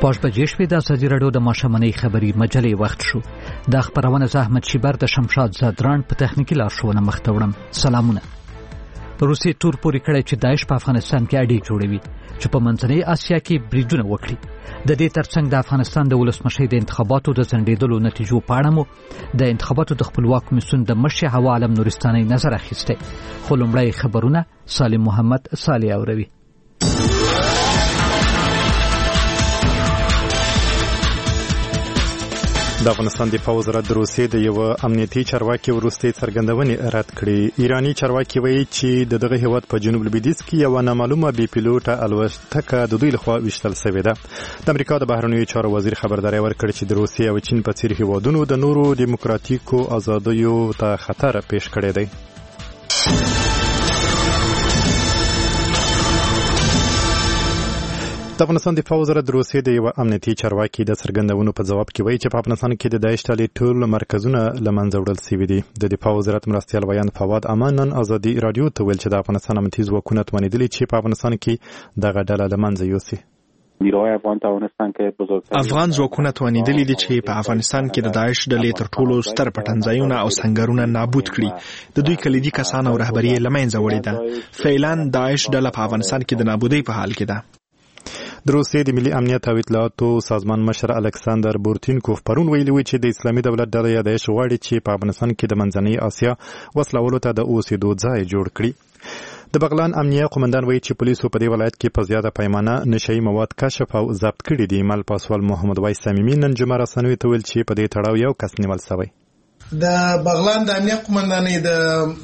شپږ بجې شوې. د ازادي راډیو د ماښامنۍ خبري مجلې وخت شو. د خبرونه زه احمد شیبر د شمشاد زادران په تخنیکی لارښوونه مخته وړم. سلامونه. روسیې تور پورې کړی چې داعش په افغانستان کې اډې جوړوي چې په منځنۍ اسیا کې بریدونه وکړي. د دې ترڅنګ د افغانستان د ولسمشر د انتخاباتو د ځنډېدلو نتیجو په اړه مو د انتخاباتو د خپلواک کمیسیون د مشر هوا عالم نورستاني نظر اخیسته. خو لومړی خبرونه سالم محمد صالح اوروي. د افغانستان دفاع وزارت د روسیې د یو امنیتي چارواکي وروستۍ څرګندونې رد کړې. ایرانی چارواکي وایي چې دغه هیواد په جنوب لویدیځ کې یو نامعلومه بي پیلوټه الوتکه د دوی لخوا ویشتل شوې ده. د امریکا د بهرنیو چارو وزیر خبرداری ورکړ چې د روسیې او چین په څیر هیوادونو د نورو دیموکراتیکو آزادیو ته خطر پیښ کړی دی. د افغانستان دفاع وزارت د روسیې د یو امنیتي چارواکي د څرګندونو په جواب کې وایي چې په افغانستان کې د داعش ډلې ټول مرکزونه له منځه وړل شوي دي. د دفاع وزارت مرستیال ویان فواد امان نن ازادي رادیو ته ویل چې د افغانستان امنیتي ځواکونه توانیدلي چې په افغانستان کې دغه ډله له منځه یوسي. افغان ځواکونه توانیدلي دي چې په افغانستان کې د داعش ډلې تر ټولو ستر پټنځایونه او سنگرونه نابود کړي. د دوی کلیدي کسان او رهبري له منځه وړي ده. فعلا داعش ډله په افغانستان کې د نابودۍ په حال کې ده. د روسیې د ملي امنیت او اطلاعاتو سازمان مشر الکساندر بورتینکوف پرون ویلي و چې د اسلامي دولت ډله یا داعش غواړي چې په افغانستان کې د منځنۍ اسیا وسلوالو ته د اوسېدو ځای جوړ کړي. د بغلان امنیه قومندان وایي چې پولیسو په دې ولایت کې په زیاته پیمانه نشئی مواد کشف او ضبط کړي دي. مل پاسوال محمد وایس صمیمي نن جمعه رسنیو ته ویل چې په دې تړاو یو کس نیول شوی. د بغلان د امنیه قومندانۍ د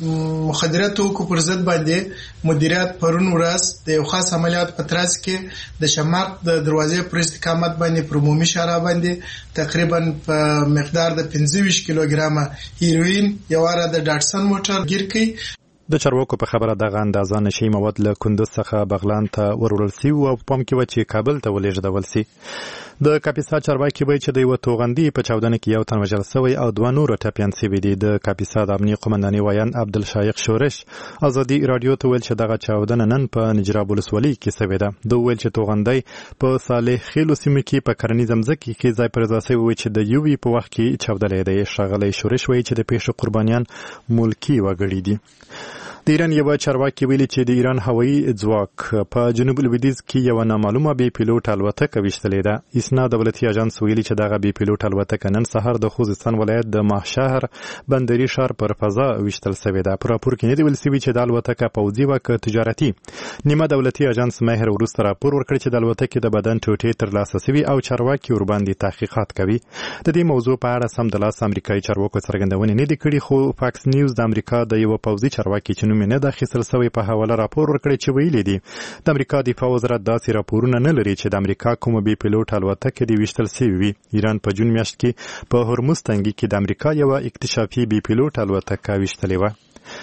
مخدره توکو پر ضد باندې مدیریت پرون ورځ د یو خاص عملیات په ترڅ کې د شمارق د دروازې پر استقامت باندې پر عمومي شارع باندې تقریبا په مقدار د 25 کیلوګرامه هیروین یو واره د ډاټسن موټر گیر کړي. د چارواکو په خبره دغه اندازه نشئی مواد له کندوز څخه بغلان ته ورول شي او پام کې و چې کابل ته ولېږدول شي. د کاپیسا چارواکي وایي چې د یو توغندي په چاودنه کې یو تن وژل شوی او دوه نور ټپیان شوي دي. د کاپیسا د امنیه قومندانۍ ویان عبدالشایق شورش ازادي رادیو ته ویل چې دغه چاودنه نن په نجراب ولسوالۍ کې شوې ده. دوی ویل چې توغندي په صالح خیلو سیمه کې په کرنیزه ځمکه کې ځای پر ځای شوی چې د یوې په وخت کې چاودلې ده. ښاغلی شورش وایي چې د پیښو قربانیان ملکی وګړي دي. د ایران یو چارواکي ویلي چې د ایران هوایي ځواک په جنوب لویدیځ کې یو نامعلومه بي پیلوټ الوتکه ویشتلې ده. اسنا دولتي اژانس ویلي چې دغه بي پیلوټ الوتکه نن سهار د خوزستان ولایت د ماهشهر بندري ښار پر فضا ویشتل شوې ده. په راپور کې نه دی ویل شوی چې د الوتکه پوځي و که تجارتي. نیمه دولتي اژانس مهر وروسته راپور ورکړ چې د الوتکې د بدن ټوټې ترلاسه شوي او چارواکي ورباندې تحقیقات کوي. د دې موضوع په اړه سم د لاس امریکایي چارواکو څرګندونې نه دي کړې، خو فاکس نیوز د امریکا د یو پوځي چارواکي چې نوم یې نه ده اخیستل شوی په حواله راپور ورکړی چې ویلي دي د امریکا دفاع وزارت داسې راپورونه نه لري چې د امریکا کومه بي پیلوټ الوتکه دې ویشتل شوې وي. ایران په جون میاشت کې په هرمز تنګي کې د امریکا یو اکتشافي بي پیلوټ الوتکه ویشتلې وه.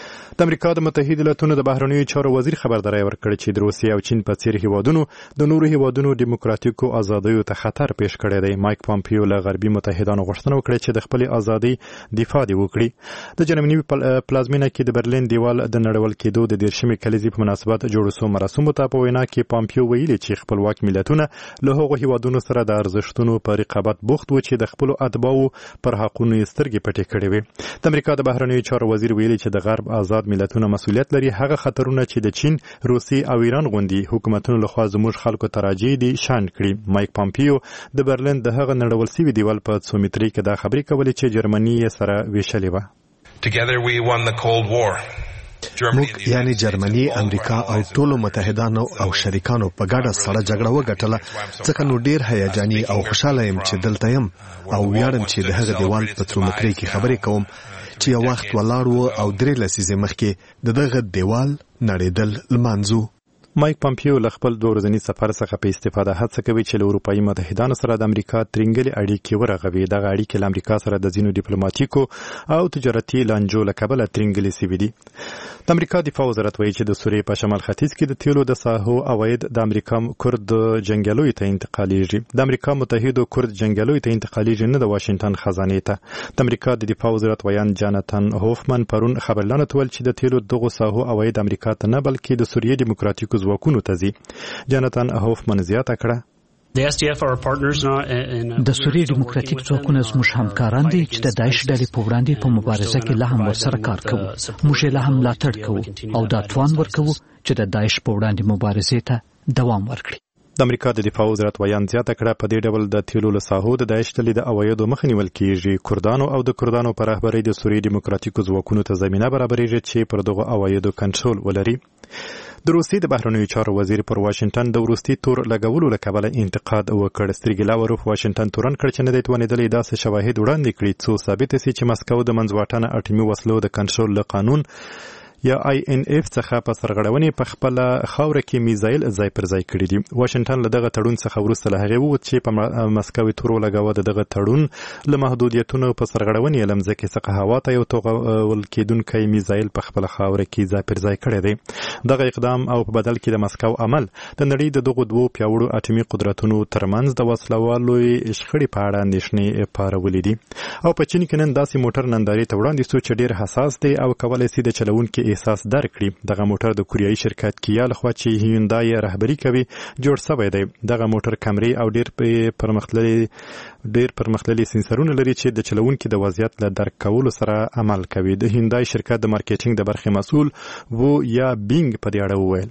د امریکا د متحده ایالاتونو د بهرنیو چارو وزیر خبرداری ورکړ چې د روسیې او چین په څیر هیوادونو د نورو هیوادونو دیموکراتیکو آزادیو ته خطر پیښ کړی دی. مایک پامپیو له غربي متحدانو غوښتنه وکړه چې د خپل ازادۍ دفاع وکړي. د جرمني پلازمینه کې د برلین دیوال د نړول کېدو د 10مې کلیزې په مناسبت جوړ شو مراسمو ته په وینا کې پامپیو ویلي چې خپلواک ملتونه له هغو هیوادونو سره د ارزښتونو په رقابت بوخت و چې د خپل اتباعو پر حقونو سترګې پټې کړې وي. د امریکا د بهرنیو چارو وزیر ویلي چې د غرب آزاد ملتونه مسؤلیت لري هغه خطرونه چې د چین، روسي او ایران غوندي حکومتونو لخوا زموږ خلکو ته راجع دي شان کړي. مایک پامپیو د برلین د هغه نړول شوي دیوال په 2 متري کې دا خبرې کولې چې جرمني یې سره ویشلې وه. موږ یعنی جرمني، امریکا او ټولو متحدانو او شریکانو په ګډه سره جګړه وګټله، ځکه نو ډیر هیجاني او خوشاله یم چې دلته یم او ویاړم چې د هغه دیوال په 2 متري کې خبرې کوم چې یو وخت ولاړ و او 3 لسیزې مخکې دغه دیوال نړیدل لمانځو. مایک پامپیو له خپل 2 ورځني سفر څخه په استفاده هڅه کوي چې له اروپایي متحدانو سره د امریکا ترنګلې اړیکې ورغوي. دغه اړیکې له امریکا سره د ځینو ډیپلوماټیکو او تجارتي لانجو له کبله ترنګلې شوي دي. د امریکا دفاع وزارت وایي چې د سوریې په شمال ختیځ کې د تیلو د ساحو عواید د امریکا کورد جنګیالیو ته انتقالیږي. د امریکا متحدو کورد جنګیالیو ته انتقالیږي، نه د واشنگټن خزانې ته. د امریکا د دفاع وزارت ویان جاناتان هوفمن پرون خبرلانه تول چې د تیلو دغه ساحو عواید امریکا ته نه بلکې د سوریې دیموکراتیکو ځواکونو ته ځي. جاناتان هوفمن زیاته کړه د سوریې ډیموکراتیک ځواکونه زموږ همکاران دي چې د داعش ډلې په وړاندې په مبارزه کې لا هم ورسره کار کوو. موږ یې لا هم ملاتړ کوو او دا توان ورکوو چې د داعش په وړاندې مبارزې ته دوام ورکړي. د امریکا د دفاع وزارت ویان زیاته کړه په دې ډول د تیلو له ساحو د داعش ډلې د عوایدو مخه نیول کیږي. کردانو او د کردانو پر رهبرۍ د سوریې ډیموکراتیکو ځواکونو ته زمینه برابرېږي چې پر دغه عوایدو کنټرول ولري. د روسیې د بهرنیو چارو وزیر پر واشنگټن د وروستي تور لګولو له کبله انتقاد وکړ. سرګي لاوروف واشنگټن تورن کړ چې نه دی توانېدلی داسې شواهد وړاندې کړي څو ثابت شي چې مسکو د منځواټنه اټومي وسلو د کنټرول له قانون یا INF څخه په سرغړونې په خپل خاوره کې میزایل ځای پر ځای کړی دي. واشنگټن له دغه تړون څخه وروسته له هغې ووت چې په مسکو تور لګاوه دغه تړون له محدودیتونو په سرغړونې لمځکې څخه هوا ته یو توغول کېدونکی میزایل په خپل خاوره کې ځای پر ځای کړی دی. دغه اقدام او په بدل کې د مسکو عمل د نړۍ د دغو دوو پیاوړو اټومي قدرتونو ترمنځ د وسلوالو شخړې په اړه اندېښنې پارولې دي. او په چین کې نن داسې موټر نندارې ته وړاندې شو چې ډېر حساس دی او کولی شي د چلوونکي احساس درکړي. دغه موټر د کوریایي شرکت کیا لخوا چې هیوندای رهبري کوي جوړ شوی دی. دغه موټر کمرې او ډېر پرمختللي سنسرونه لري چې د چلوونکي د وضعیت له درک کولو سره عمل کوي. د هیوندای شرکت د مارکیټینګ د برخې مسؤل وو یا بینګ په دې اړه وویل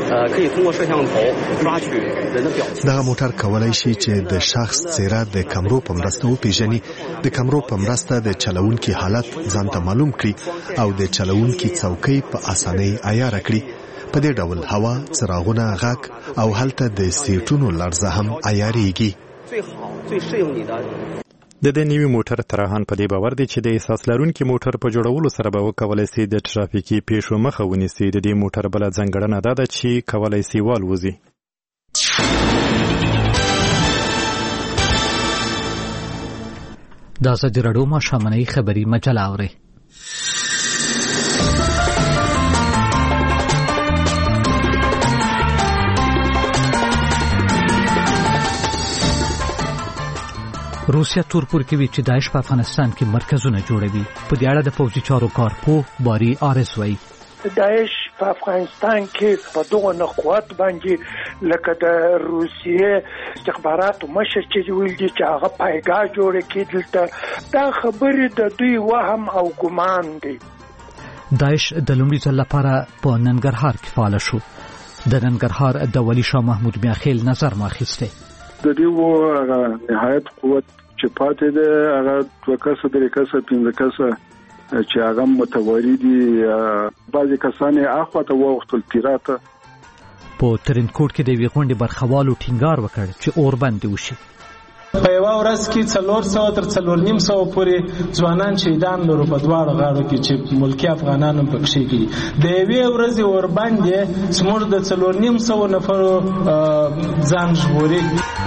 دغه موټر کولای شي چې د شخص څیره د کمرو په مرسته وپیژني، د کمرو په مرسته د چلوونکي حالت ځان ته معلوم کړي او د چلوونکي څوکۍ په اسانۍ عیار کړي. په دې ډول هوا، څراغونه، غږ او هلته د سیټونو لړزه هم عیارېږي. د دې نوي موټر طراحان په دې باور دي چې د احساس لرونکي موټر په جوړولو سره به وکولای شي د ټرافیکي پیښو مخه ونیسي. د دې موټر بله ځانګړنه دا ده چې کولای شي والوځي. د ازادي راډیو ماښامنۍ خبري مجله اورئ. روسیا تور پورې کوي چې داعش په افغانستان کې مرکزونه جوړوي. په دې اړه د پوځي چارو کارپوه باري آرس وایي داعش په افغانستان کې په دغه نقوت باندې لکه د روسیې استخباراتو مشر چې ویل دي چې هغه پایګاه جوړه کړي، دلته دا خبرې د دوی وهم او ګمان دي. داعش د لومړي ځل لپاره په ننګرهار کې فعال شو. د ننګرهار د ولی شاه محمود میاخیل نظر ماخسته د دې نهایت قوت چې پاتې ده هغه 2 کسه 3 کسه 5 کسه چې هغه متواری دي. بعضی کسان اخوا ته وختل پیراته. په ترنکوټ کې د ویغونډي برخوالو ټینګار وکړ چې اوربند وشي. په یو ورځ کې 400 تر 450 پورې ځوانان شهیدان لرو په دواړو غاړو کې چې ملکی افغانانو پکښې کې د یوې ورځې اوربند سمور د 450 نفرو ځان ژغوري.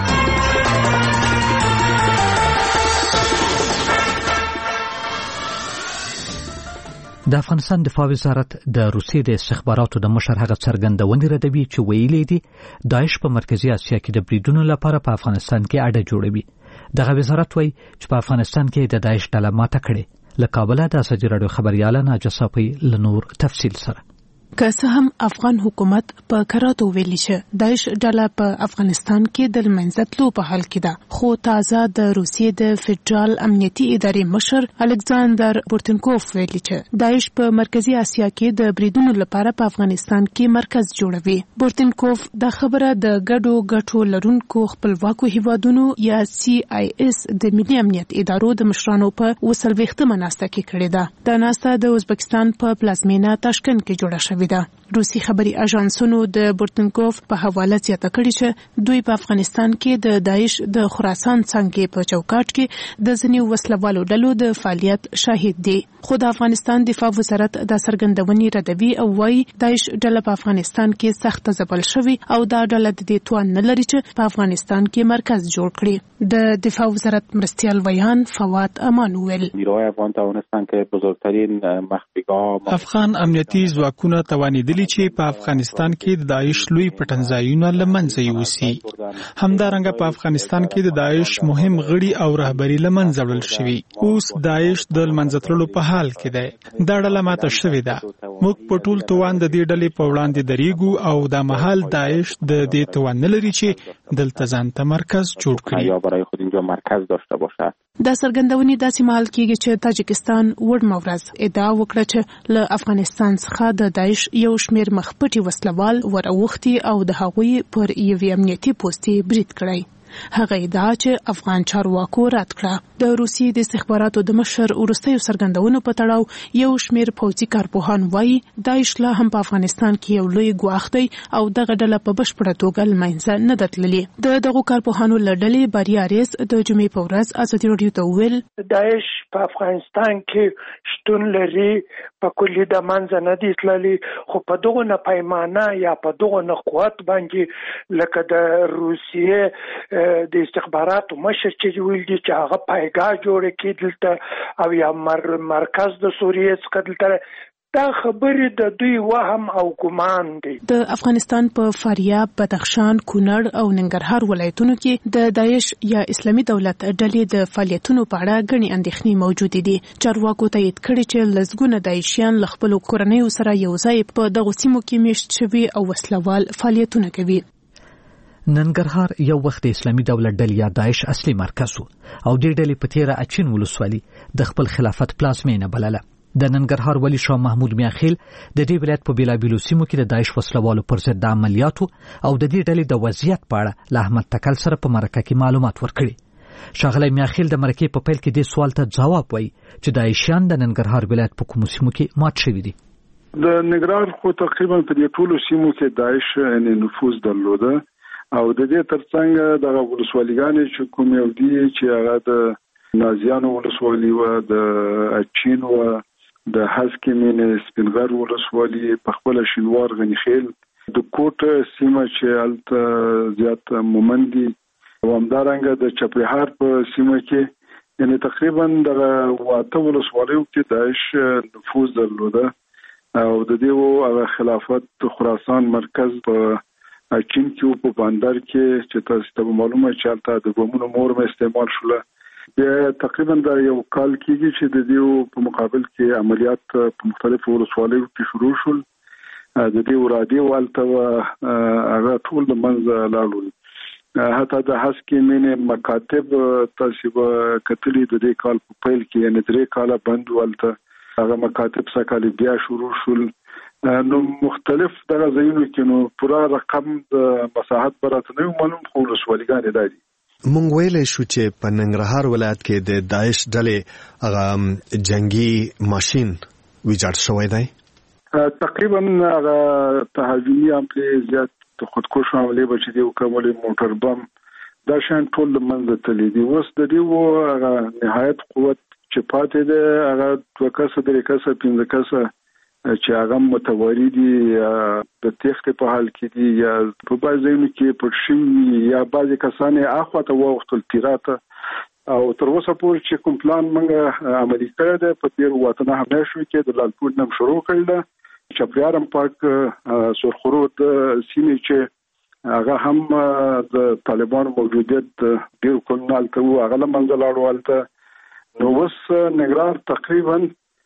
د افغانستان دفاع وزارت د روسیې د استخباراتو د مشر هغه څرګندونې ردوي چې ویلي دي داعش په مرکزی اسیا کې د بریدونو لپاره په افغانستان کې اډه جوړوي. دغه وزارت وایي چې په افغانستان کې د داعش ډله ماته کړې. له کابل د ازادي راډیو خبرياله ناجه صافي له نور تفصیل سره. که څه هم افغان حکومت په کراتو ویلي چې داعش ډله په افغانستان کې د منځتلو په حال کې ده، خو تازه د روسیې د فدرال امنیتي ادارې مشر الکساندر بورتنکوف ویلي چې داعش په مرکزی اسیا کې د بریدونو لپاره په افغانستان کې مرکز جوړوي. بورتنکوف دا خبره د ګډو لرونکو خپلواکو هیوادونو یا CIS د ملي امنیت ادارو د مشرانو په 28مه ناسته کې کړې ده. دا ناسته د ازبکستان په پلازمینه تاشکند کې جوړه شوې ده. روسي خبري اژانسونو د بورتنکوف په حواله زیاته کړې چې دوی په افغانستان کې د داعش د خراسان څنګه په چوکاټ کې د ځینې وسلوالو ډلو د فعالیت شاهد دي. خو د افغانستان دفاع وزارت د سرګندونې ردوي او وايي داعش ډله په افغانستان کې سخت ځپل شوی او دا ډله د دې توان نه لري چې په افغانستان کې مرکز جوړ کړي. د دفاع وزارت مرستیال ویان فواد امان ویل نیروهای افغان توانستن که بزرگترین مخفیگاه افغان امنیتي ځواکونه توانیدلي چې په افغانستان کې د داعش لوی پټنځایونه له منځه یوسي. همدارنګه په افغانستان کې د داعش مهم غړي او رهبري له منځه وړل شوي. اوس داعش د منځتلو په حال کې ده. دا ډله ماته شوې ده. موږ په ټول توان د دې ډلې په وړاندې درېږو او د مهال داعش د دې توان نه لري چې دلته ځان ته مرکز جوړ کړي یا برای خود اینجا مرکز داشته باشد. دا څرګندونې داسې مهال کېږي چې تاجکستان وړمه ورځ ادعا وکړه چې له افغانستان څخه د داعش یو شمېر مخپټي وسلوال وراوښتي او د هغوی پر یوې امنیتي پوستې برید کړی. هغه ادعا چې افغان چارواکو رد کړه. د روسیې د استخباراتو د مشر وروستیو څرګندونو په تړاو یو شمېر پوځي کارپوهان وایي داعش لا هم په افغانستان کې یو لوی ګواښ دی او دغه ډله په بشپړه توګه له منځه نه ده تللې. د دغو کارپوهانو له ډلې بریا ریس د جمعې په ورځ ازادي راډیو ته وویل داعش په افغانستان کې شتون لري، په کلي د منځه نه دي تللي، خو په دغه نه پیمانه یا په دغه نه قوت باندې لکه د روسیې د استخباراتو مشر چې ویل دي چې هغه پایګاه جوړه کړي دلته او یا مرکز د سوریې څخه دلته، دا خبرې د دوی وهم او ګمان دي. د افغانستان په فاریاب، بدخشان، کونړ او ننګرهار ولایتونو کې د داعش یا اسلامي دولت ډلې د فعالیتونو په اړه غني اندېښنې موجودې دي. چارواکو تایید کړي چې لسګونه داعشیان له خپلو کورنیو سره یو ځای په دغو سیمو کې میشت شوي او وسلوال فعالیتونه کوي. ننګرهار یو وخت د اسلامي دولت ډلې یا داعش اصلي مرکز و او دې ډلې په تیره اچین ولسوالي د خپل خلافت پلازمینه بلله. د ننګرهار ولی شاه محمود میاخیل د دې ولایت په بیلابیلو سیمو کې د داعش وسلوالو پر ضد د عملیاتو او د دې ډلې د وضعیت په اړه له احمد تکل سره په مرکه کې معلومات ورکړي. ښاغلی میاخیل د مرکې په پیل کې دې سوال ته ځواب وایي چې داعشیان د ننګرهار ولایت په کومو سیمو کې مات شوي دي. د ننګرهار خو تقریبا په دې ټولو سیمو کې داعش نفوذ درلوده او د دې ترڅنګ د ولسوالیګانې چې کوم یو دي چې هغه د نازیانو ولسوالي و، د اچین و، د حسکمین سپینغر ولسوالي، په خپل شینوار غنیخیل، د کوټ سیمه چې الته زیات مومندي او همدارنګه د چپرهار په سیمه کې یعنی تقریبا د واته ولسوالیو کې داعش نفوذ درلوده او د دې خلافت خراسان مرکز په چین کې په بندر کې چې تاسو ته معلومه چې البته د بمونو مورم استعمال شوله. بیا تقریبا دا یو کال کېږي چې د دې په مقابل کې عملیات په مختلفو ولسوالیو کې شروع شول. د دې ورادي والته هغه ټول د منځ لاړل. حتی د حسکمین مکاتب تاسو کتلې د دې کال په پیل کې یعنی 3 کال بند والته هغه مکاتب سکهالی بیا شروع شول. نو مختلف دغه ځایونو کې نو پورا رقم د مساحت برات نه معلوم خو ولسوالیګانې دي. مونږ ویلې شو چې په ننګرهار ولایت کې د داعش ډلې هغه جنگي ماشين ویجاړ شوی دی. تقریبا هغه تهاجمي عملې زیات خودکش عملې بچي دی او کومل موټر بم دا شان ټول منځ ته لیدي. اوس د دې هغه نهایت قوت چې پاتې ده هغه 2 کسه 3 کسه 5 کسه چې هغه متواری دي د تخت په حال کې دي یا په بازارونو کې پرشي یا بعضی کسان اخواته وختل تیراته او تر اوسه پورې چې کوم پلان موږ عملي کړی دی په تیر وطن حمله شو کې د لالپور نم شروع کړل چپریارم پاک سرخرود سیمې چې هغه هم د طالبانو موجودیت ډیر کولنال ته هغه لمنځه لاړولته. نو اوس نګران تقریبا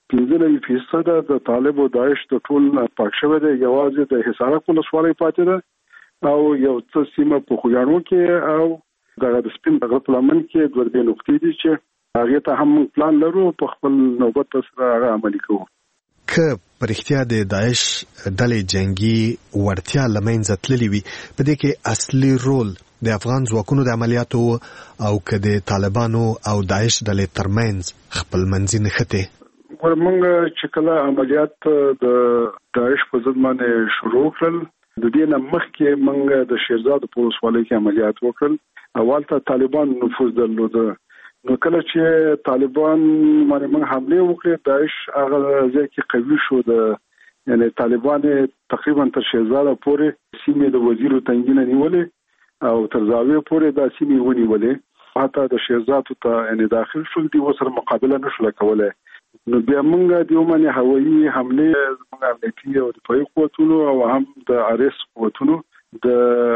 15% د طالب او داعش د ټول پاک شوی دی. یوازې د حصارک ولسوالۍ پاتې ده او یو څه سیمه په خوګانو کې او د سپین دغه پلان کې د ورته نقطې دي چې هغه ته هم پلان لرو په خپل نوبت سره هغه عملي کوو. که پرختیا د داعش ډلې جنگي ورتیا لمنځه تللی وي په دې کې اصلي رول د افغان ځواکونو د عملیاتو او که د طالبانو او داعش ډلې ترمنځ خپل منځي نښتې ورمنګ چې کله عملیات د داعش په ضد باندې شروع کړل د دې نه مخکې موږ د شیرزاد په ولسوالۍ کې عملیات وکړل. اول ته طالبان نفوذ درلود. نو کله چې طالبان باندې موږ حمله وکړه داعش هغه ځکه قوي شو. د یعنی طالبان تقریبا تر شیرزاد پورې سیمې د وزیرو تنګینه نیولې او تر زاویه پورې د سیمې ونیولې. حتی د شیرزاد ته یعنی داخل شول دي وسره مقابله نشول کولای. نو بیا موږ د یومنه هوایي حمله موږ امنیتي او دفاعي قوتونو او هم د ارس قوتونو د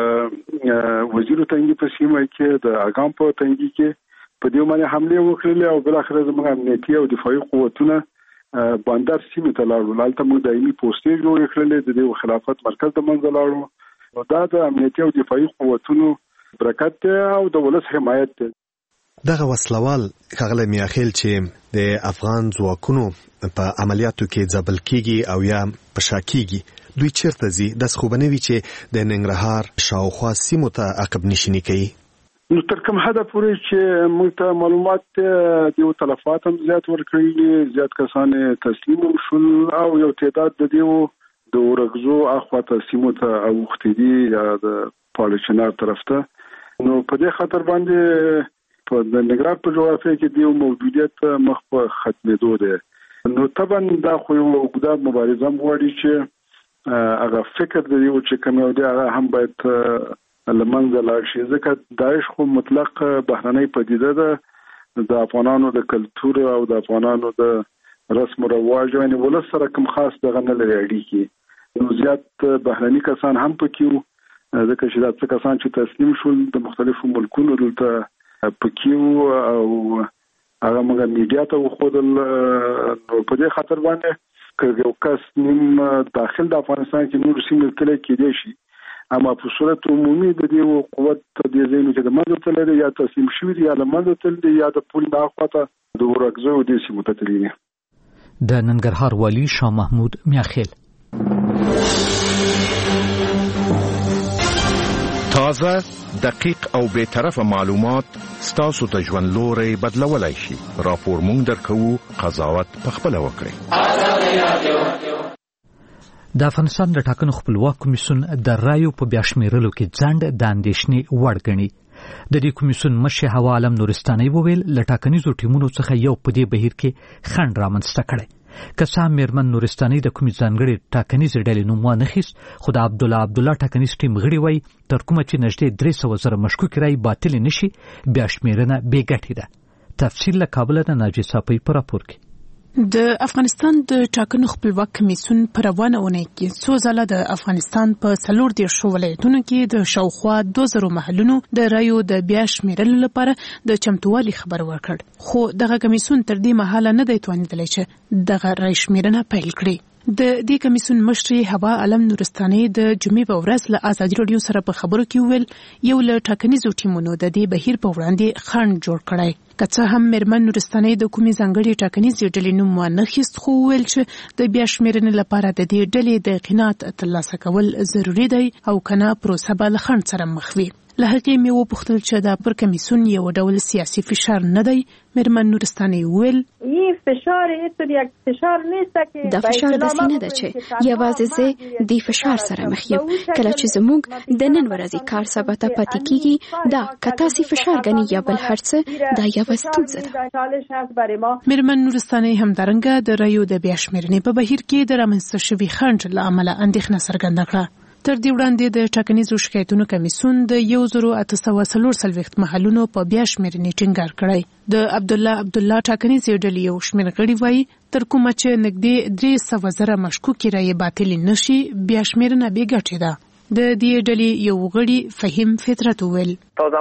وزیرو تنګي په سیمه کې د اګام په تنګي کې په دې باندې حمله وکړلې او بل اخر زموږ امنیتي او دفاعي قوتونه بندر سیمه ته لاړو. هلته موږ دایمي پوسټې جوړې کړلې، د دې خلافت مرکز د منځ لاړو. نو دا د امنیتي او دفاعي قوتونو برکت دی او د ولس حمایت دی. دغه وسلوال ښاغلی میاخیل چې د افغان ځواکونو په عملیاتو کې ځپل کیږي او یا په شا کیږي، دوی چیرته ځي؟ داسې خو به نه وي چې د ننګرهار شاوخوا سیمو ته عقب نشیني کوي. نو تر کوم حده پورې چې موږ ته معلومات د تلفات هم زیات ورکړي، زیات کسان تسلیم شول او یو تعداد د دیو د ورغزو اخواته سیمو ته اوختي دي یا د پالیچنار طرف ته. نو په دې خاطر باندې په د نګران په جغرافیه کې دیو موجودیت مخ په ختمېدو ده. نو طبعا دا خو یو اوږده مبارزه غواړي چې هغه فکر د دیو چې کوم یو دی هغه هم باید لمنځه لاړ شي، ځکه داعش خو مطلق بهرنۍ پدیده ده، د افغانانو د کلتور او د افغانانو د رسم و رواج یعنی ولس سره کوم خاص دغه نه لري اړیکې. نو زیات بهرني کسان هم پکې وو، ځکه چې دا څه کسان چې تسلیم شول د مختلفو ملکونو دلته پکې وو او هغه موږ میډیا ته وښودل. نو په دې خاطر باندې که یو کس نیم داخل د افغانستان کې نور سیمې تللی کېدای شي، اما په صورت عمومي د دې قوت د ځینو چې د منځ ته لري یا تسلیم شوي دي یا له منځ ته دي یا د پول نه اخواته د ورغزو د سیمو ته تللي. د ننګرهار والي شاه محمود میاخیل. تازه، دقیق او بی‌طرفه معلومات ستاسو د ژوند لوري بدلولای شي. راپور مونږ درکوو، قضاوت پخپله وکړئ. د افغانستان د ټاکنو خپلواک کمیسیون د رایو په بیا شمیرلو کې ځنډ د اندېښنې وړ ګڼي. د دې کمیسیون مشر هوا عالم نورستاني وویل له ټاکنیزو ټیمونو څخه یو په دې بهیر کې خنډ رامنځته کړی. که څه هم میرمن نورستاني د کومې ځانګړې ټاکنیزې ډلې نوم وانخیست، خو د عبدالله ټاکنیز ټیم غړي وایي تر کومه چې نږدې 300,000 مشکوکې رایې باطلې نشي، بیا شمیرنه بې ګټې ده. تفصیل له کابل نه ناجي صافی په راپور کې. د افغانستان د ټاکنو خپلواک کمیسیون په روانه اونۍ کې څو ځله د افغانستان په 14 ولایتونو کې د شاوخوا 2000 محلونو د رایو د بیا شمیرلو لپاره د چمتووالي خبر ورکړ، خو دغه کمیسیون تر دې مهاله نه دی توانیدلی چې دغه رای شمیرنه پیل کړي. د دې کمیسیون مشر هوا عالم نورستاني د جمعې په ورځ له ازادي راډیو سره په خبرو کې وویل یو له ټاکنیزو ټیمونو د دې بهیر په وړاندې خنډ جوړ کړی. که څه هم میرمن نورستاني د کومې ځانګړې ټاکنیزې ډلې نوم وانخیست، خو وویل چې د بیا شمیرنې لپاره د دې ډلې د قناعت ترلاسه کول ضروري دی او کنه پروسه به له خنډ سره مخ وي. له هغې مې وپوښتل چې دا پر کمیسیون یو ډول سیاسي فشار نه دی. میرمن نورستاني وویل دا فشار داسې نه ده چې یوازې زه د فشار سره مخ یم. کله چې زموږ د نن ورځې کار سبا ته پاتې کیږي، دا که تاسې فشار ګڼئ یا بل هر څه، دا یوه ستونزه ده. میرمن نورستاني همدارنګه د رایو د بیا شمیرنې په بهیر کې د رامنځته شوي خنډ له امله اندېښنه څرګنده کړه. تر دې وړاندې د ټاکنیزو شکایتونو کمیسیون د 1844 محلونو په بیا شمیرنې ټینګار کړی. د عبدالله ټاکنیزې ډلې یو شمېر غړي وایي تر کومه چې نږدې 300,000 مشکوکې رایې باطلې نشي، بیا شمیرنه بې ګټې ده. د دې ډلې یو غړي فهیم فطرت وویل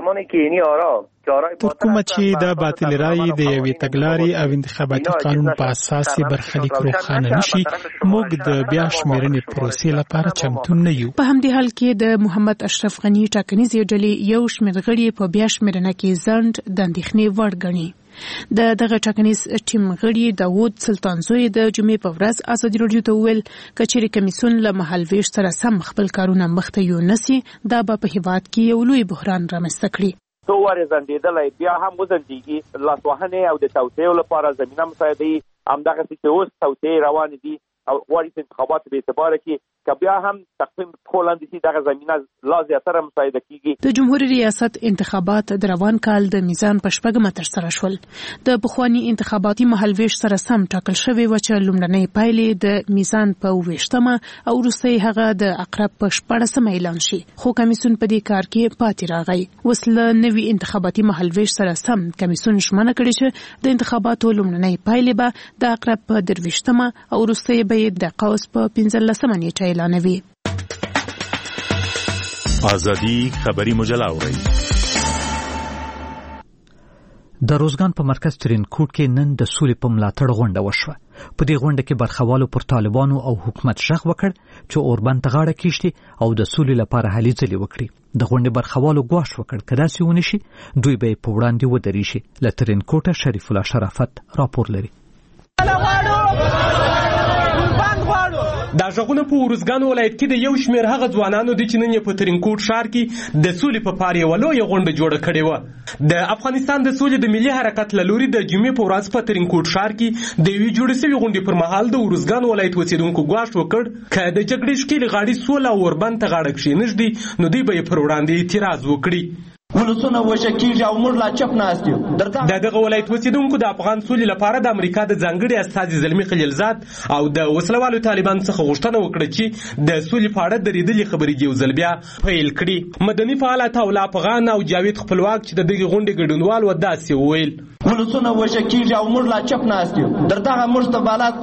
تر کومه چې دا باطل رایې د یوې تګلارې او انتخاباتي قانون په اساس برخلیک روښانه نشي، موږ د بیا شمیرنې پروسې لپاره چمتو نه یو. په همدې حال کې د محمد اشرف غني ټاکنیزې ډلې یو شمېر غړي په بیا شمیرنه کې ځنډ د اندېښنې وړ ګڼي. دغه ټاکنیز ټیم غړي داوود سلطانزوی د جمعې په ورځ ازادي راډیو ته وویل کچېرې کمیسیون له مهال ویش سره سم خپل کارونه مخته یونسي، دا به په هیواد کې یو لوی بحران رامنځته کړي. څو وارې ځنډېدلی بیا هم وځنډېږي. لاسوهنې او د توطیو لپاره زمینه مساعده وي. همدغسې چې اوس توطیې روانې دي او غواړي چې انتخابات په اعتباره کې که بیا هم تقویم پښو لاندې شي، دغه زمینه لا زیاتره مساعده کیږي. د جمهوریت ریاست انتخابات د روان کال د میزان په 4 ترسره شول. د پخواني انتخاباتي مهالویش سره سم ټاکل شوی و چې لومړنۍ پایلې د میزان په 28 او وروسته هغه د عقرب په 14 اعلان شي، خو کمیسیون په دې کار کې پاتې راغی. وسله نوي انتخاباتي مهالویش سره سم کمیسیون شمنه کړی چې د انتخاباتو لومړنۍ پایلې به د عقرب په 23 او وروسته به د قوس په 15 نیټه اعلانوي. آزادی خبری مجله اورئ. د روزګان په مرکز ترینکوټ کې نن د سولې په ملاتړ غونډه وشوه. په دې غونډه کې برخوالو پر طالبانو او حکومت ژغ وکړ چې اوربند ته غاړه کیږدي او د سولې لپاره هلې ځلې وکړي. د غونډې برخوالو ګواښ وکړ که داسې ونه شي دوی به یې په وړاندې ودرېږي. له ترینکوټه شریف الله شرافت راپور لري. دا ژغونه په ورزګان ولایت کې د یو شمېر هغه ځوانانو دي چې نن یې په ترینکوټ ښار کې د سولې په پار یوه لویه غونډه جوړه کړې وه. د افغانستان د سولې د ملي حرکت له لوري د جمعې په ورځ په ترینکوټ ښار کې د یوې جوړې سوي غونډې پر مهال د ورزګان ولایت اوسېدونکو ګواښ وکړ که د جګړې ښکېلې غاړې سوله او اوربند ته غاړه کښېنږدي نو دوی به یې پر وړاندې اعتراض وکړي. ولسونه وژل کېږي او موږ لا چپ ناست یو. د دغه ولایت اوسېدونکو د افغان سولې لپاره د امریکا د ځانګړي استازي زلمي خلیلزاد او د وسلوالو طالبانو څخه غوښتنه وکړه چې د سولې په اړه درېدلې خبرې یو ځل بیا پیل کړي. مدني فعال عطاالله افغان او جاوید خپلواک چې د دغې غونډې ګډونوال و داسې وویل: ولسونه وژل کېږي او موږ لا چپ ناست یو. در دغه موږ ته بالات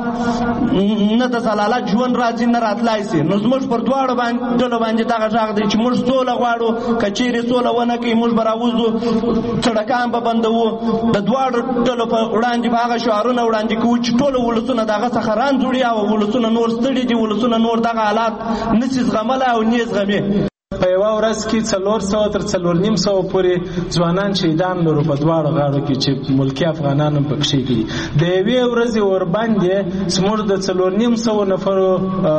نه د زلالت ژوند راځي نه راتلای سي. نو زموږ پر دواړو ډلو باندې دغه غږ دی چې موږ سوله غواړو. که چیرې سوله ونه کوي موږ به راوځو، سړکان به بندوو. د دواړو ډلو په وړاندې به هغه شعارونه وړاندې کوو چې ټولو ولسونه د هغه څخه رانځوړي او ولسونه نور ستړي دي، ولسونه نور دغه حالات نسي زغملی او نه زغمي. په یوه ورځ کې 400 تر 450 پورې ځوانان شهیدان لرو په دواړو غاړو کې چې ملکي افغانان هم پکښې دي. د یوې ورځې ورباندې زموږ د 450 نفرو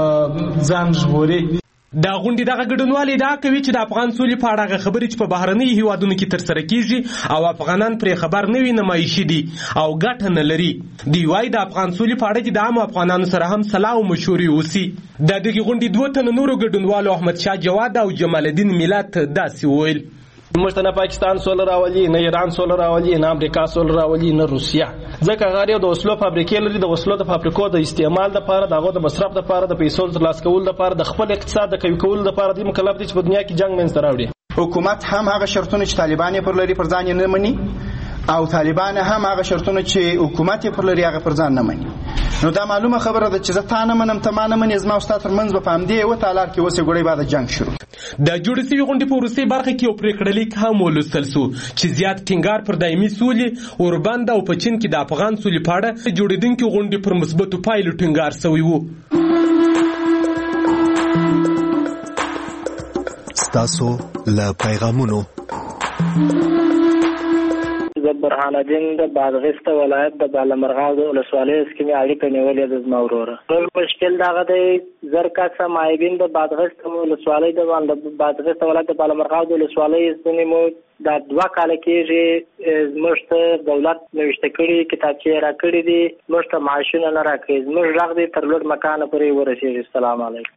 ځان ژغوري. دا غونډې دغه ګډونوال ادعا کوي چې د افغان سولې په اړه هغه خبرې چې په بهرنیو هیوادونو کې ترسره کیږي او افغانان پرې خبر نه وي نمایشي دي او ګټه نه لري. دوی وایي د افغان سولې په اړه چې د عامو افغانانو سره هم صلاح او مشورې وسي. د دغې غونډې 2 تنه نورو ګډونوالو احمدشاه جواد او جمال الدین ملت داسې وویل: موږ ته نه پاکستان سوله راولي، نه ایران سوله راولي، نه امریکا سوله راولي، نه روسیا. ځکه هغه یو د وسلو فابریکې لري. د وسلو د فابریکو د استعمال لپاره، د هغو د مصرف لپاره، د پیسو ترلاسه کولو لپاره، د خپل اقتصاد د قوي کولو لپاره دوی مکلف دي چې په دنیا کې جنګ منځته راوړي. حکومت هم هغه شرطونه چې طالبان یې پر لري پر ځان یې نه مني او طالبان هم هغه شرطونه چې حکومت یې پر لري هغه پر ځان نه مني. نو دا معلومه خبره ده چې زه تا نه منم ته ما نه منې، زما او ستا ترمنځ به په همدې یوه تالار کې اوسې ګوړی بعد جنګ شروع. د جوړې سوي غونډې په وروستۍ برخه کې یو پرېکړه لیک هم ولوستل سو چې زیات ټینګار پر دایمي سولې، اوربند او په چین کې د افغان سولې په اړه جوړېدونکې غونډې پر مثبتو پایلو ټینګار سوی و. ستاسو له پیغامونو برهان الدین د بادغیس ولایت د بالامرغاو د ولسوالۍ سکمې اړیکه نیولې د زما وروره. ټول مشکل دغه دی زر کسه مایبین د بادغیس ولسوالۍ د بادغیس ولایت د بالامرغاو د ولسوالۍ ځینې مو دا 2 کاله کېږي زموږ ته دولت نوشته کړي کتابچې راکړي دي، موږ ته معاشونه نه راکوي. زموږ غږ دی تر لوړ مکانه پورې ورسېږي. السلام علیکم.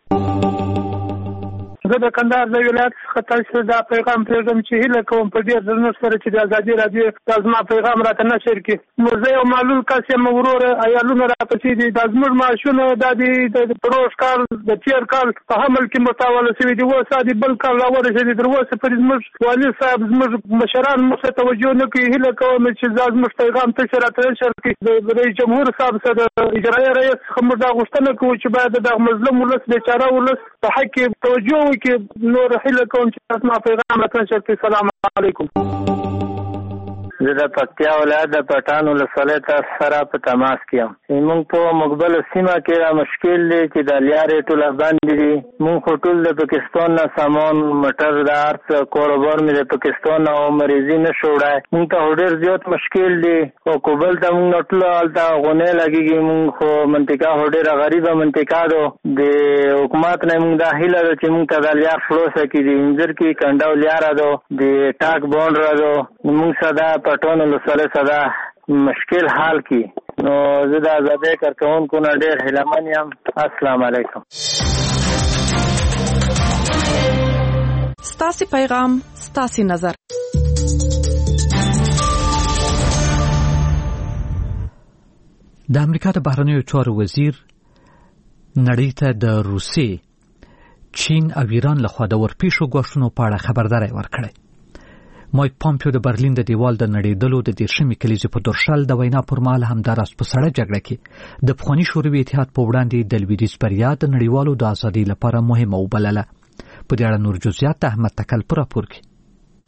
زه د کندهار د ولایت څخه تاسو دا پیغام پرېږدم چې هیله کوم په ډېر درنښت سره چې د ازادي راډیو دا زما پیغام راته نشر کړي. نو زه یو معلول کس یم وروره، عیالونه راپسې دي. دا زموږ معاشونه دا د پروژ کال د تېر کال په حمل کې متاوله شوي دي. اوس د بل کال راورسېدي. تر اوسه پورې زموږ والي صاحب زموږ مشران موږ ته توجه نه کوي. هیله کوم چې دا زموږ پیغام تاسو راته نشر کړي. د رئیس جمهور صاحب سره د اجرایي رئیس څخه موږ دا غوښتنه کوو چې باید د مظلوم ولس بیچاره ولس په حق کې توجه وکړي. نور هیله کوم چې تاسو ما پیغام راته نشر کړئ. السلام علیکم. زه د پکتیا ولایت د پټان ولسوالۍ سره په تماس کې یم. موږ په مقبله سیمه کې را مشکل دی چې د لیارې ټوله بند دي. موږ خو ټول د پاکستان نه سامان موټر د هر څه کاروبار مې د پاکستان نه مریضي نه شو وړی. موږ ته ډېر زیات مشکل دی او کوبل ته موږ نه ټوله هلته غونې لګېږي. موږ خو منطقه خو ډېره غریبه منطقه ده. د حکومت نه موږ دا هیله ده چې موږ ته دا لیار خلاصه کړي. د انځر کې کنډو لیاره ده، د ټاک بانډ ده. موږ سره پټون ولسوالۍ سره مشکل حال کی. نو زه د آزادۍ کارکوونکو نه ډېر هیلهمن یم. السلام علیکم. ستاسو پیغام ستاسو نظر. د امریکا د بهرنیو چارو وزیر نړۍ ته د روسیې، چین او ایران لخوا د ورپېښو ګواښونو په اړه خبرداری ورکړی. مایک پامپیو د برلین د دیوال د نړېدلو د 13مې کلیزې په درشل د وینا پر مهال همداراز په سړه جګړه کې د پخواني شوروي اتحاد په وړاندې د لویدیځ بریا د نړیوالو د ازادۍ لپاره مهمه وبلله. په دې اړه نور جزئیات د احمد تکل په راپور کې.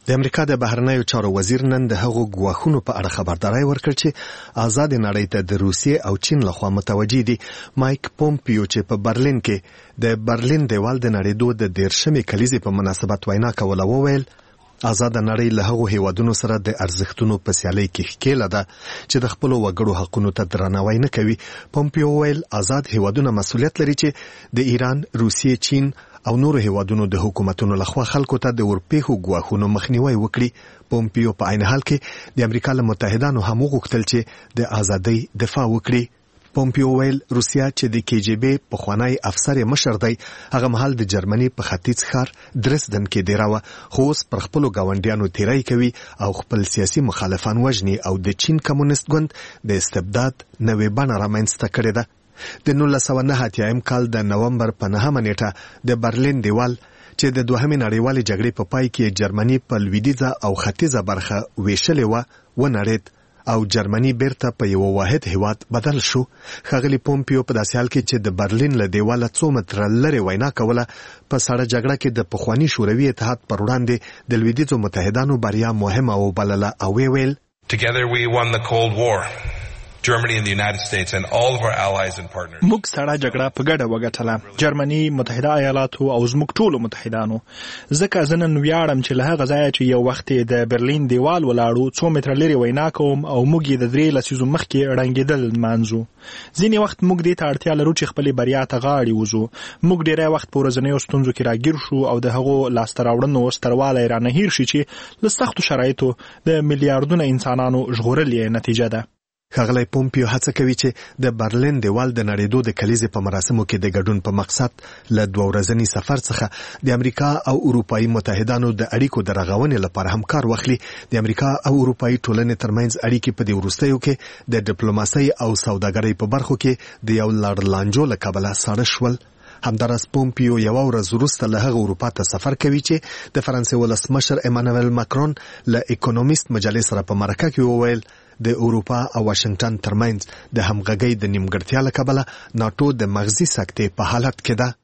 د امریکا د بهرنیو چارو وزیر نن د هغو ګواښونو په اړه خبرداری ورکړ چې آزاد نړۍ ته د روسیې او چین لخوا متوجه دي. مایک پومپیو چې په برلین کې د برلین دیوال د نړېدو د 13مې کلیزې په مناسبت وینا کوله وویل آزاد نړۍ له هغو هیوادونو سره د ارزښتونو په سیالۍ کې ښکېله ده چې د خپلو وګړو حقونو ته درناوی نه کوي. پومپیو ویل آزاد هیوادونه مسؤلیت لري چې د ایران، روسیې، چین او نورو هیوادونو د حکومتونو لخوا خلکو ته د ورپېښو ګواښونو مخنیوي وکړي. پومپیو په عین حال کې د امریکا له متحدانو هم وغوښتل چې د ازادۍ دفاع وکړي. پومپیو ویل روسیا چې د KGB پخوانی افسر مشر دی هغه مهال د جرمني په ختیځ ښار درسدن کې دیراوه، خو اوس پر خپلو ګاونډیانو تیری کوي او خپل سیاسي مخالفان وژني او د چین کمونیست ګوند د استبداد نوې بڼه رامنځته کړې ده. د 1989 کال د نومبر په 9مه نیټه د برلین دیوال چې د دوهمې نړیوالې جګړې په پای کې جرمني په لویدیځه او ختیځه برخه ویشلې وه ونړېد او جرمني بیرته په یو واحد هیواد بدل شو. ښاغلي پومپیو په داسې حال کې چې د برلین له دیواله 2 متره لرې وینا کوله په سړه جګړه کې د پخواني شوروي اتحاد پر وړاندې د لویدیځو متحدانو بریا مهمه وبلله او ویل Together we won the Cold War. Germany and the United States and all of our allies and partners. موږ سړه جګړه په ګډه وګټله، جرمني، متحده ایالاتو او زموږ ټولو متحدانو. ځکه زه نن ویاړم چې له هغه ځایه چې یو وخت د برلین دیوال ولاړو 2 متره لرې وینا کوم او موږ یې د 3 لسیزو مخکې ړنګېدل لمانځو. ځینې وخت موږ دې ته اړتیا لرو چې خپلې بریا ته غاړې وځو. موږ ډېری وخت په ورځنیو ستونزو کې راګیر شو او د هغو لاسته راوړنو ستروالی رانه هیر شي چې له سختو شرایطو د میلیاردونو انسانانو ژغورل یې نتیجه ده. ښاغلی پومپیو هڅه کوي چې د برلین دیوال د نړېدو د کلیزې په مراسمو کې د ګډون په مقصد له 2 ورځني سفر څخه د امریکا او اروپایي متحدانو د اړیکو د رغونې لپاره هم کار واخلي. د امریکا او اروپایي ټولنې ترمنځ اړیکې په دې وروستیو کې د ډیپلوماسۍ او سوداګرۍ په برخو کې د یو لړ لانجو له کبله ساړه شول. همداراز پومپیو یو ورځ وروسته له هغه اروپا ته سفر کوي چې د فرانسې ولسمشر ایمانوئل ماکرون له اکونومیست مجلې سره په مرکه کې وویل د اروپا او واشنگټن ترمنځ د همغږۍ د نیمګړتیا له کبله ناټو د مغزي سکتې په حالت کې ده.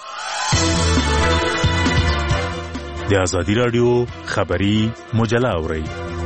د ازادي راډیو خبري مجله اورئ.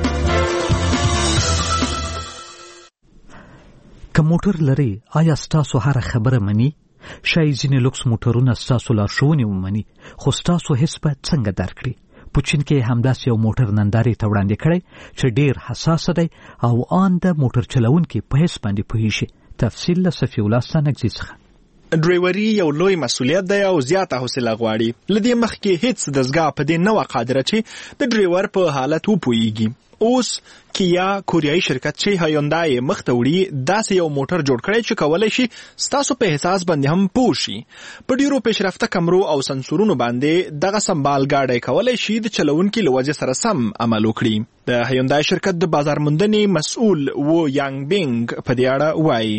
که موټر لري آیا ستاسو هر خبره مني؟ شاید ځینې لوکس موټرونه ستاسو لارښوونې ومني، خو ستاسو حس به څنګه درک کړي؟ په چین کې همداسې یو موټر نندارې ته وړاندې کړی چې ډېر حساسه دی او آن د موټر چلونکي په حس باندې پوهیږي. تفصیل له صفي الله ستانکزي څخه. ډرایوري یو لوی مسؤلیت دی او زیاته حوصله غواړي. له دې مخکې هیڅ دستګاه په دې نه وه قادره چې د ډرایور په حالت وپوهیږي. اوس کیا کوریایي شرکت چې هایوندای مخ ته وړي داسې یو موټر جوړ کړی چې کولی شي ستاسو په احساس باندې هم پوه شي. په ډیرو پیشرفته کمرو او سنسورونو باندې دغه سمبال ګاډی کولی شي د چلونکي له وجې سره سم عمل وکړي. د هایوندای شرکت د بازار موندنې مسؤل وو یانګ بینګ په دې اړه وایي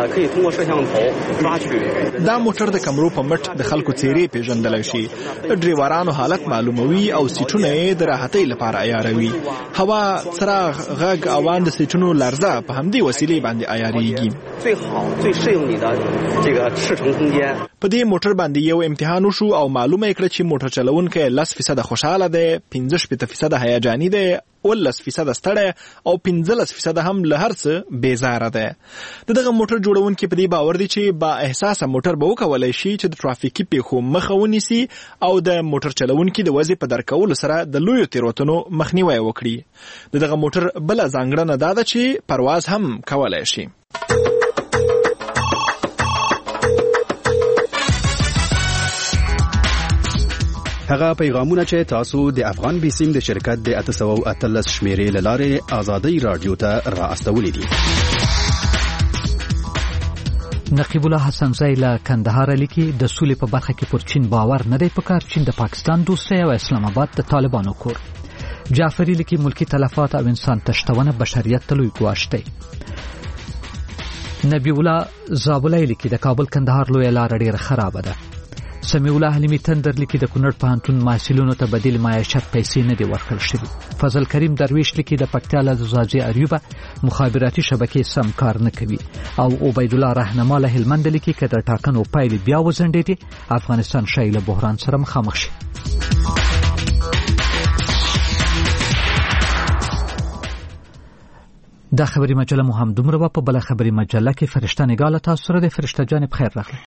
دا موټر د کمرو په مټ د خلکو څیرې پیژندلی شي، ډریورانو حالت معلوموي او سیټونه یې د راحتۍ لپاره عیاروي. هوا، څراغ، غږ او د سیټونو لرزه په همدې وسیلې باندې عیاریږي. په دې موټر باندې یو امتحان وشو او معلومه یې کړه چې موټر چلونکی 10% خوشحاله دی، 15% هیجاني دی، 11% ستړی او 15% هم له هر څه بیزاره دی. دغه موټر جوړونکي په دې باور دي چې با احساسه موټر به وکولی شي چې د ترافیکي پیښو مخه ونیسي او د موټر چلونکي د وضع په درک کولو سره د لویو تېروتنو مخنیوی وکړي. دغه موټر بله ځانګړنه دا ده چې پرواز هم کولی شي. هغه پیغامونه چې تاسو د افغان بیسیم د شرکت د 813 شمیرې له لارې ازادي رادیو ته را استولې دي. نقیب الله حسنزی له کندهار لیکي د سولې په برخه کې پر چین باور نه دی پکار. چین د پاکستان دوستی او اسلام آباد د طالبانو کور. جعفری لیکي ملکی تلفات او انسان تشتونه بشریت ته لوی ګواښ دی. نبی الله زابلای لیکي د کابل کندهار لوی لار ډیره خراب ده. سمیع الله حلیمی تندر لیکي د کونړ پوهنتون محصلینو ته بدیل معیشت پیسې نه دي ورکړل شوي. فضل کریم درویش لیکي د پکتیا له زاجي اریوبه مخابراتي شبکې سم کار نه کوي. او عبید الله رهنما له هلمند لیکي که د ټاکنو پایلې بیا وځنډېدې افغانستان شاید له بحران سره مخامخ شي. دا خبري مجله مو هم دومره په بل خبري مجله کې فرشته نگاله تاسو سره د فرشته جان بخیر راغله.